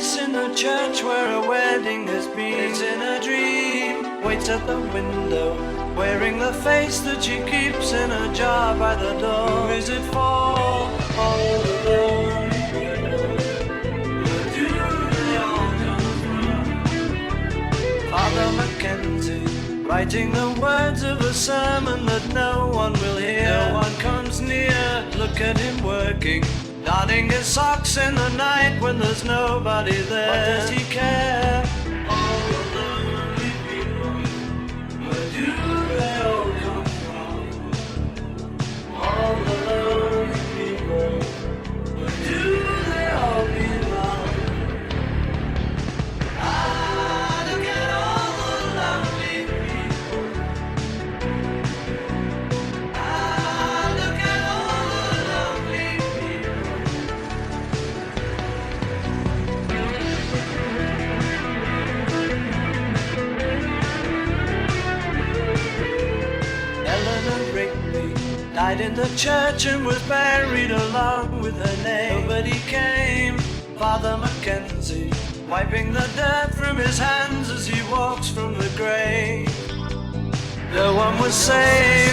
face in the church where a wedding has been. It's in a dream, waits at the window, wearing the face that she keeps in a jar by the door. Who is it for? All the lonely people. Where do they all come from? Father Mackenzie, writing the words of a sermon that no one will hear. No one comes near, look at him working, darning his socks in the night when there's nobody there. What does he care? All the lonely people, where do they all come from? All the lonely people, where do they all belong? Ah, look at all the lonely people. Ah, look at all the lonely people. Eleanor Rigby died in the church and was buried along with her name. Nobody came. Father Mackenzie, wiping the dirt from his hands as he walks from the grave. No one was saved.